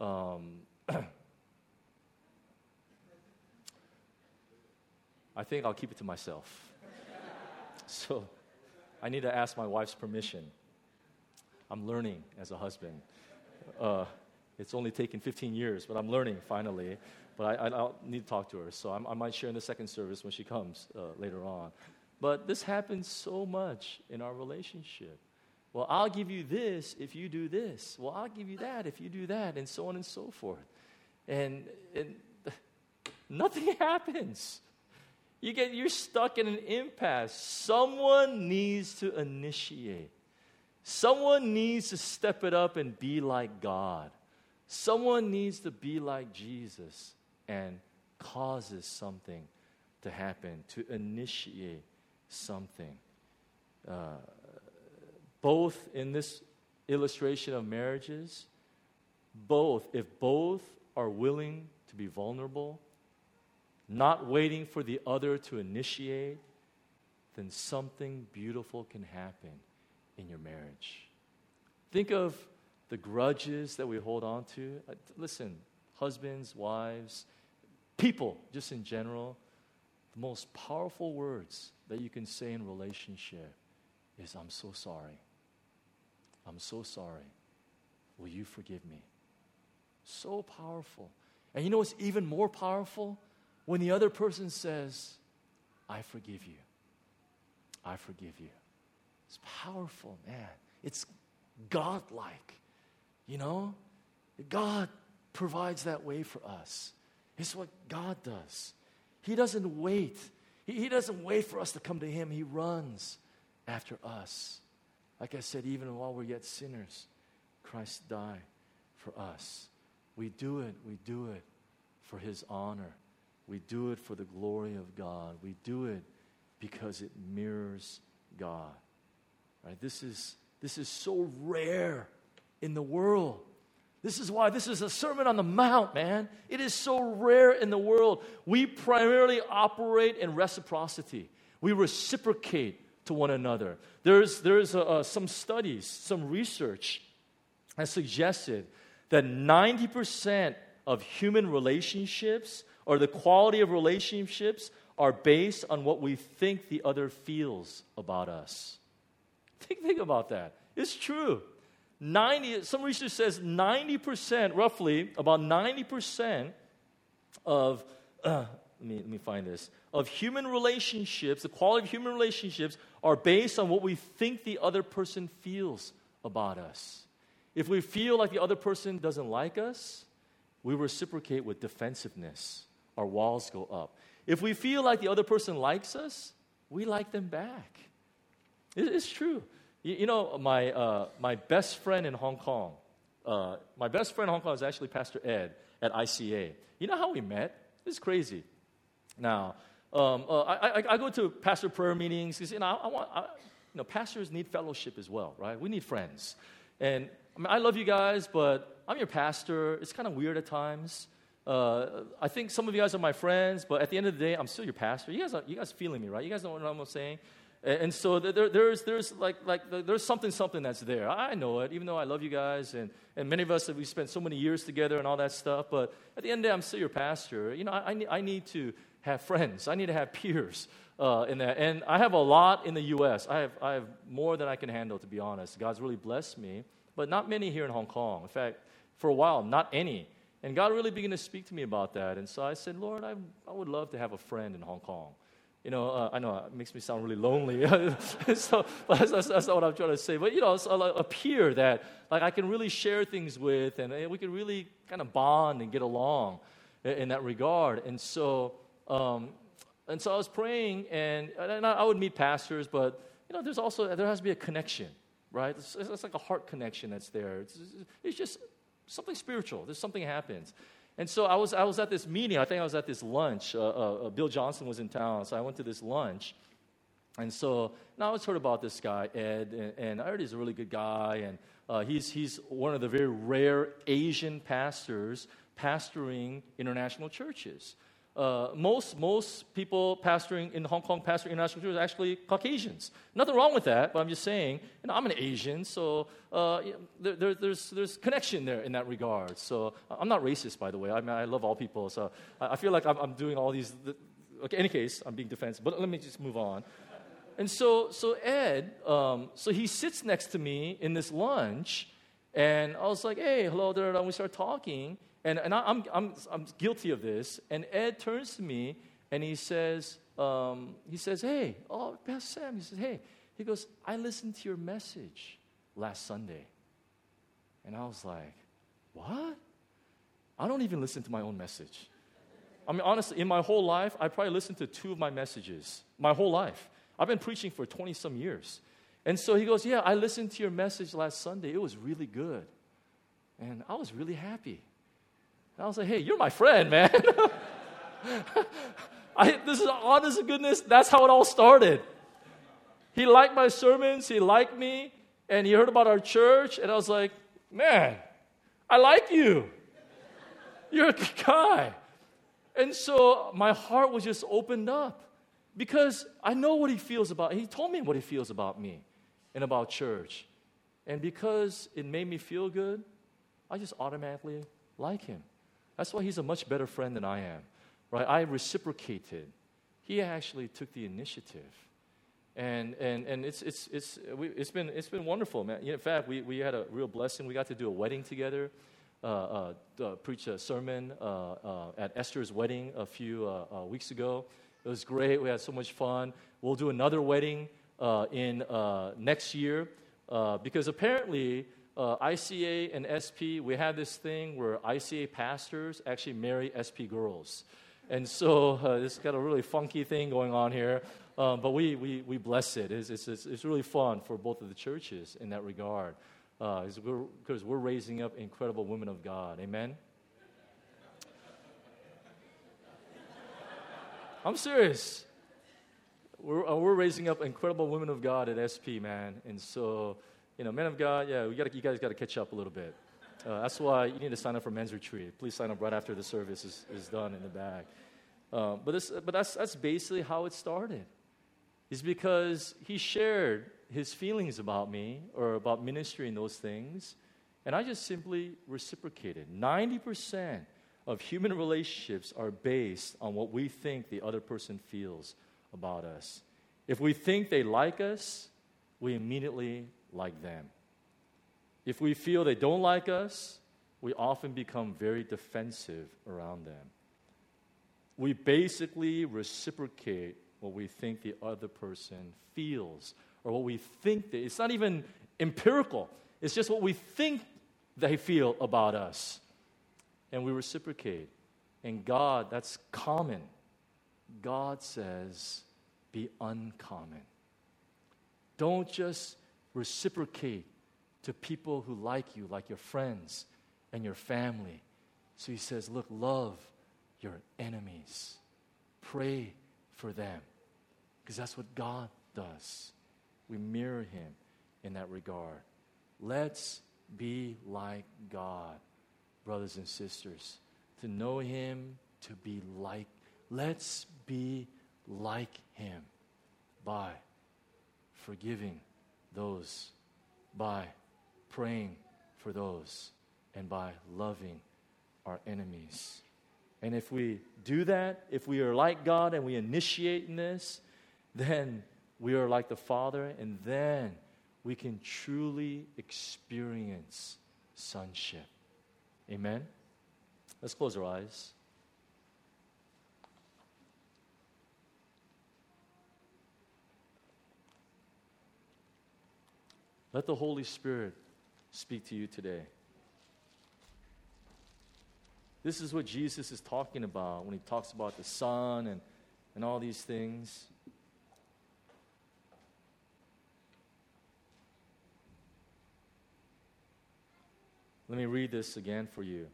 I think I'll keep it to myself. So I need to ask my wife's permission. I'm learning as a husband. It's only taken 15 years, but I'm learning finally. But I'll need to talk to her. So I might share in the second service when she comes later on. But this happens so much in our relationship. Well, I'll give you this if you do this. Well, I'll give you that if you do that, and so on and so forth. And nothing happens. You're stuck in an impasse. Someone needs to initiate. Someone needs to step it up and be like God. Someone needs to be like Jesus and causes something to happen, to initiate something. Both in this illustration of marriages, if both are willing to be vulnerable, not waiting for the other to initiate, then something beautiful can happen in your marriage. Think of the grudges that we hold on to. Listen, husbands, wives, people, just in general, the most powerful words that you can say in relationship is, I'm so sorry. I'm so sorry. Will you forgive me? So powerful. And you know what's even more powerful? When the other person says, I forgive you. I forgive you. It's powerful, man. It's God-like. God provides that way for us. It's what God does. He doesn't wait. He doesn't wait for us to come to Him. He runs after us. Like I said, even while we're yet sinners, Christ died for us. We do it for His honor. We do it for the glory of God. We do it because it mirrors God. Right? This is so rare in the world. This is why this is a Sermon on the Mount, man. It is so rare in the world. We primarily operate in reciprocity. We reciprocate to one another. There's some studies, some research has suggested that 90% of human relationships, or the quality of relationships, are based on what we think the other feels about us. Think about that. It's true. Some research says 90%, roughly, about 90% of, let me find this, of human relationships, the quality of human relationships are based on what we think the other person feels about us. If we feel like the other person doesn't like us, we reciprocate with defensiveness. Our walls go up. If we feel like the other person likes us, we like them back. It's true. My best friend in Hong Kong, is actually Pastor Ed at ICA. You know how we met? It's crazy. Now, I go to pastor prayer meetings because pastors need fellowship as well, right? We need friends, and I love you guys, but I'm your pastor. It's kind of weird at times. I think some of you guys are my friends, but at the end of the day, I'm still your pastor. You guys feeling me, right? You guys know what I'm saying? And so there's something that's there. I know it, even though I love you guys, and many of us, we spent so many years together and all that stuff. But at the end of the day, I'm still your pastor. I need to have friends. I need to have peers in that. And I have a lot in the U.S. I have more than I can handle, to be honest. God's really blessed me, but not many here in Hong Kong. In fact, for a while, not any. And God really began to speak to me about that. And so I said, Lord, I would love to have a friend in Hong Kong. I know it makes me sound really lonely. So that's not what I'm trying to say. But, a peer that I can really share things with, and we can really kind of bond and get along in that regard. And so I was praying, and I would meet pastors, but, there has to be a connection, right? It's like a heart connection that's there. It's just something spiritual. There's something happens. And so I was at this meeting. I think I was at this lunch. Bill Johnson was in town, so I went to this lunch. And so now I was heard about this guy, Ed, and I heard he's a really good guy, and he's one of the very rare Asian pastors pastoring international churches. Most people pastoring in Hong Kong, pastoring international churches, are actually Caucasians. Nothing wrong with that, but I'm just saying, I'm an Asian, so there's connection there in that regard. So I'm not racist, by the way. I love all people, so I feel like I'm doing all these. Okay, in any case, I'm being defensive, but let me just move on. And so Ed, so he sits next to me in this lunch, and I was like, hey, hello, and we start talking. And I'm guilty of this. And Ed turns to me and he says, hey, Pastor Sam. He says, hey. He goes, I listened to your message last Sunday. And I was like, what? I don't even listen to my own message. I mean, honestly, in my whole life, I probably listened to 2 of my messages. My whole life. I've been preaching for 20-some years. And so he goes, yeah, I listened to your message last Sunday. It was really good. And I was really happy. And I was like, hey, you're my friend, man. This is honest to goodness. That's how it all started. He liked my sermons. He liked me. And he heard about our church. And I was like, man, I like you. You're a good guy. And so my heart was just opened up. Because I know what he feels about. He told me what he feels about me and about church. And because it made me feel good, I just automatically like him. That's why he's a much better friend than I am, right? I reciprocated. He actually took the initiative, and it's been wonderful, man. In fact, we had a real blessing. We got to do a wedding together, preach a sermon at Esther's wedding a few weeks ago. It was great. We had so much fun. We'll do another wedding in next year because apparently. ICA and SP, we have this thing where ICA pastors actually marry SP girls. And so it's got a really funky thing going on here, but we bless it. It's really fun for both of the churches in that regard because we're raising up incredible women of God. Amen? I'm serious. We're raising up incredible women of God at SP, man. And so... men of God, yeah, you guys got to catch up a little bit. That's why you need to sign up for men's retreat. Please sign up right after the service is done in the back. But that's basically how it started. It's because he shared his feelings about me or about ministry and those things, and I just simply reciprocated. 90% of human relationships are based on what we think the other person feels about us. If we think they like us, we immediately like them. If we feel they don't like us, we often become very defensive around them. We basically reciprocate what we think the other person feels or what we think it's not even empirical. It's just what we think they feel about us. And we reciprocate. And God, that's common. God says, be uncommon. Don't just reciprocate to people who like you, like your friends and your family. So he says, look, love your enemies. Pray for them. Because that's what God does. We mirror him in that regard. Let's be like God, brothers and sisters. To know him, to be like. Let's be like him by forgiving those, by praying for those, and by loving our enemies. And if we do that, if we are like God and we initiate in this, then we are like the Father, and then we can truly experience sonship. Amen? Let's close our eyes. Let the Holy Spirit speak to you today. This is what Jesus is talking about when he talks about the Son and all these things. Let me read this again for you.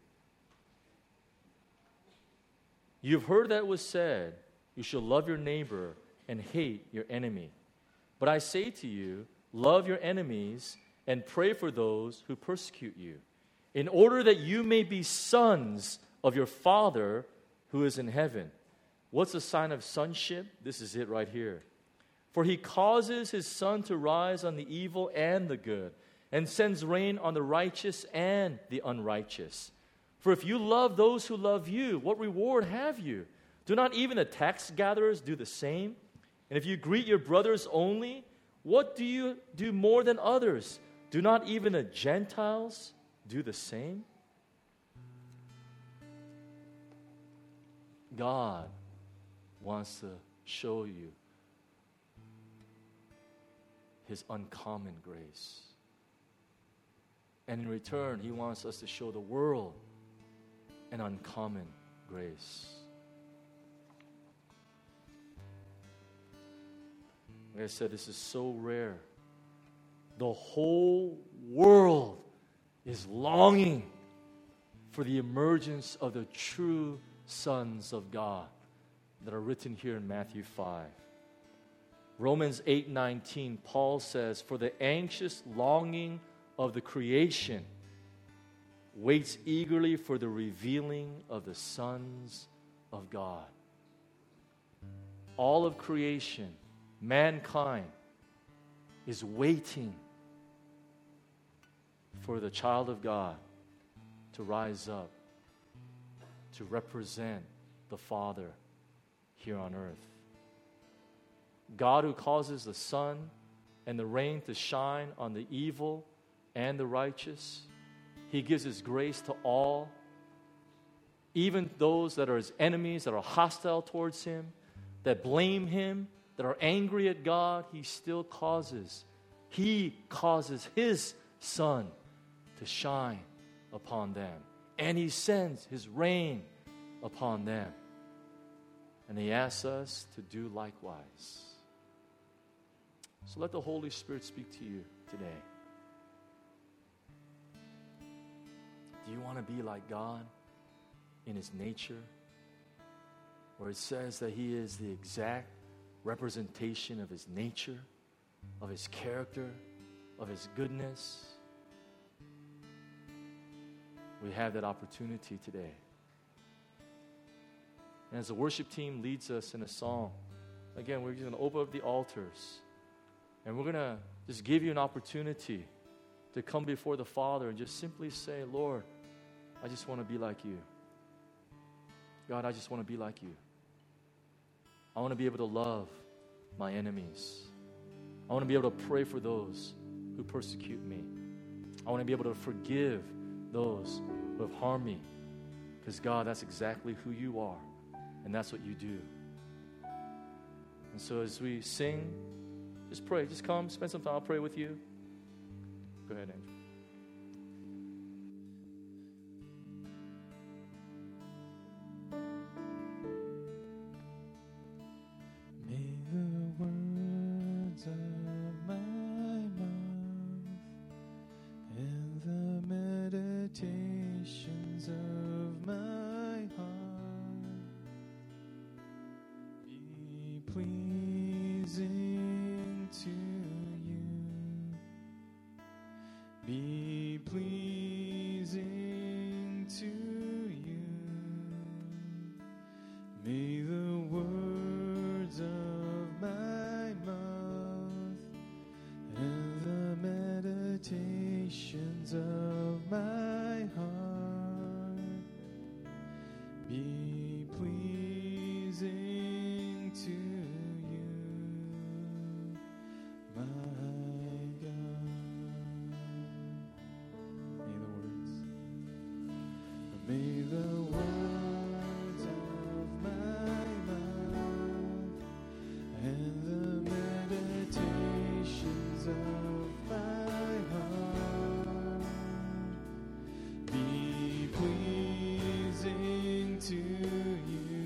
You've heard that it was said, you shall love your neighbor and hate your enemy. But I say to you, love your enemies and pray for those who persecute you, in order that you may be sons of your Father who is in heaven. What's the sign of sonship? This is it right here. For he causes his sun to rise on the evil and the good, and sends rain on the righteous and the unrighteous. For if you love those who love you, what reward have you? Do not even the tax gatherers do the same? And if you greet your brothers only, what do you do more than others? Do not even the Gentiles do the same? God wants to show you his uncommon grace. And in return, he wants us to show the world an uncommon grace. Like I said, this is so rare. The whole world is longing for the emergence of the true sons of God that are written here in Matthew 5. Romans 8:19, Paul says, for the anxious longing of the creation waits eagerly for the revealing of the sons of God. All of creation, mankind, is waiting for the child of God to rise up, to represent the Father here on earth. God who causes the sun and the rain to shine on the evil and the righteous. He gives his grace to all, even those that are his enemies, that are hostile towards him, that blame him, that are angry at God. He causes his sun to shine upon them. And he sends his rain upon them. And he asks us to do likewise. So let the Holy Spirit speak to you today. Do you want to be like God in his nature? Where it says that he is the exact representation of his nature, of his character, of his goodness? We have that opportunity today. And as the worship team leads us in a song, again, we're just going to open up the altars. And we're going to just give you an opportunity to come before the Father and just simply say, Lord, I just want to be like you. God, I just want to be like you. I want to be able to love my enemies. I want to be able to pray for those who persecute me. I want to be able to forgive those who have harmed me. Because God, that's exactly who you are. And that's what you do. And so as we sing, just pray. Just come, spend some time. I'll pray with you. Go ahead, Andrew. May the words of my mouth and the meditations of my heart be pleasing to you, be pleasing to you. May the words of my mouth be pleasing to you, my God. May the words of my mouth and the meditations of my heart be pleasing to you,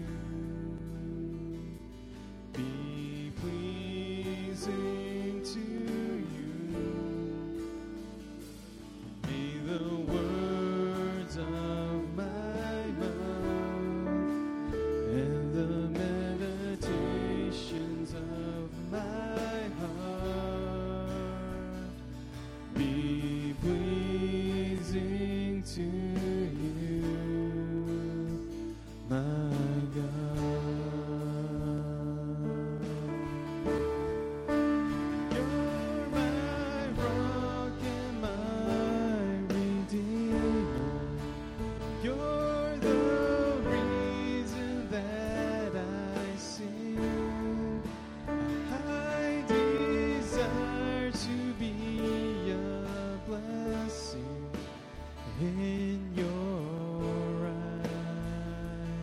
be pleasing to you. May the words of my mouth and the meditations of my heart be pleasing to you, my God. You're my rock and my redeemer. You're the reason that I sing. I desire to be a blessing in your eyes.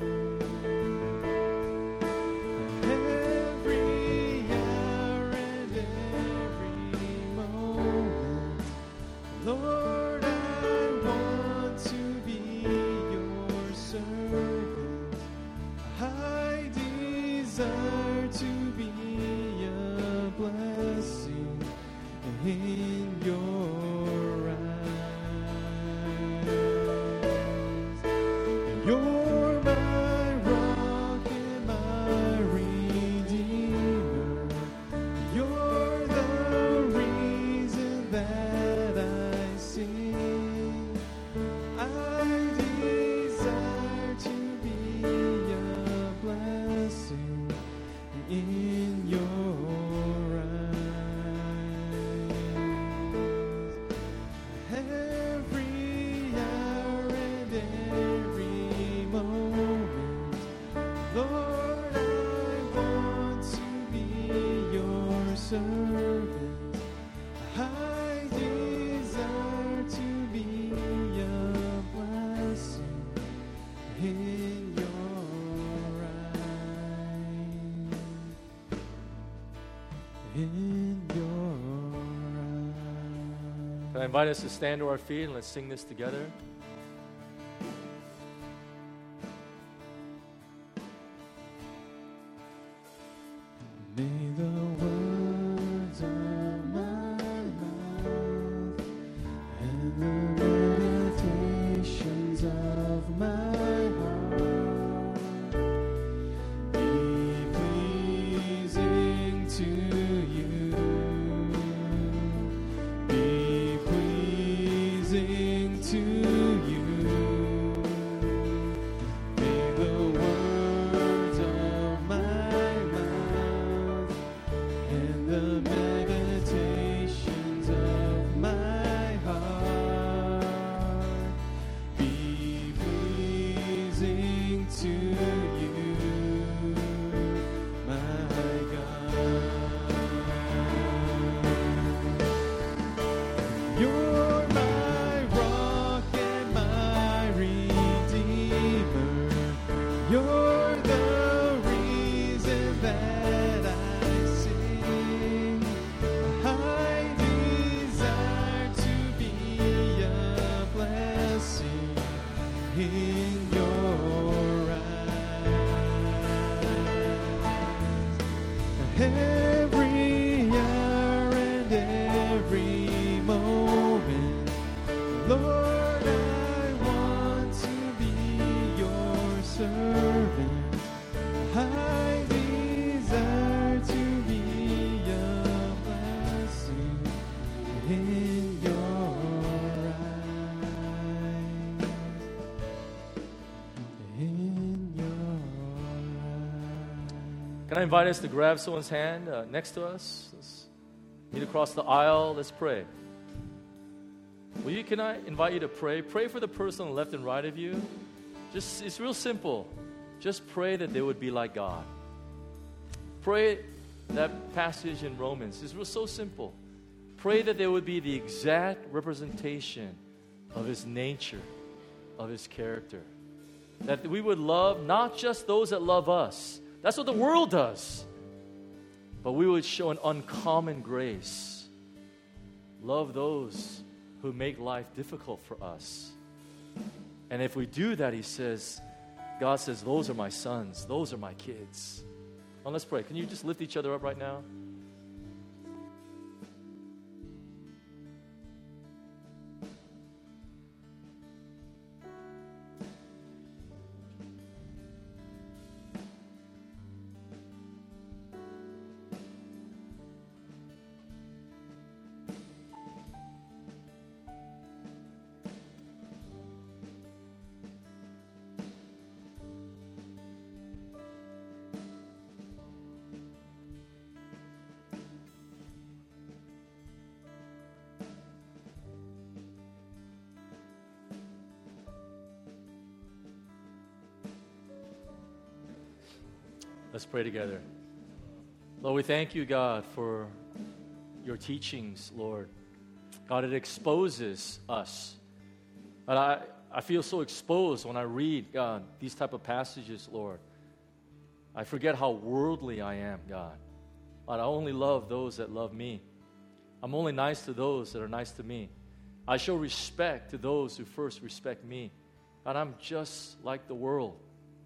Every hour and every moment, Lord, I want to be your servant. I desire to be a blessing in your eyes. You're my rock and my redeemer. You're the reason that I sing. I desire to be a blessing in your eyes. Every hour and every moment, Lord, I want to be your servant. I desire to be a blessing in your eyes. In your eyes. Can I invite us to stand to our feet and let's sing this together? May the words of my mouth and the meditations of my heart be pleasing to you, be pleasing to you. May the words of my mouth and the meditations of my heart be pleasing to you, my God. You're my rock and my redeemer. You're the reason that I sing. I desire to be a blessing in your eyes. Every hour and every moment, Lord, I want to be your servant. I desire to be a blessing in your eyes. In your eyes. Can I invite us to grab someone's hand next to us? Let's meet across the aisle. Let's pray. Can I invite you to pray? Pray for the person left and right of you. It's real simple. Just pray that they would be like God. Pray that passage in Romans. It's so simple. Pray that they would be the exact representation of His nature, of His character. That we would love not just those that love us. That's what the world does. But we would show an uncommon grace. Love those who make life difficult for us. And if we do that, God says, those are my sons. Those are my kids. Well, let's pray. Can you just lift each other up right now? Let's pray together. Lord, we thank you, God, for your teachings, Lord. God, it exposes us. But I feel so exposed when I read, God, these type of passages, Lord. I forget how worldly I am, God. God, I only love those that love me. I'm only nice to those that are nice to me. I show respect to those who first respect me. God, I'm just like the world.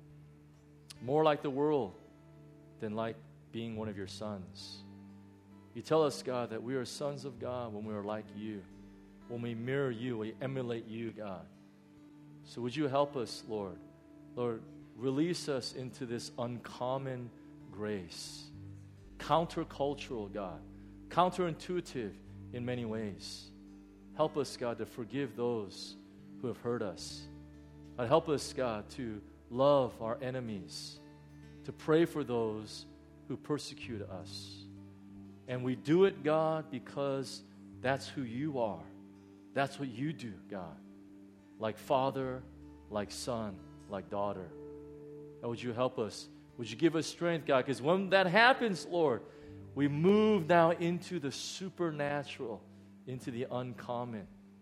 More like the world than like being one of your sons. You tell us, God, that we are sons of God when we are like you. When we mirror you, we emulate you, God. So would you help us, Lord? Lord, release us into this uncommon grace. Countercultural, God. Counterintuitive in many ways. Help us, God, to forgive those who have hurt us. God, help us, God, to love our enemies, to pray for those who persecute us. And we do it, God, because that's who you are. That's what you do, God. Like father, like son, like daughter. And would you help us? Would you give us strength, God? Because when that happens, Lord, we move now into the supernatural, into the uncommon.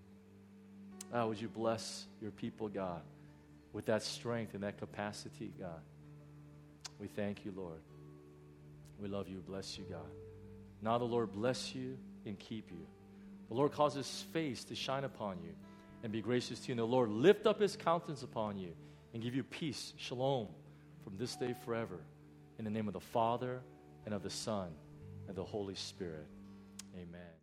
Would you bless your people, God, with that strength and that capacity, God. We thank you, Lord. We love you. Bless you, God. Now the Lord bless you and keep you. The Lord cause His face to shine upon you and be gracious to you. And the Lord lift up His countenance upon you and give you peace, shalom, from this day forever. In the name of the Father and of the Son and the Holy Spirit. Amen.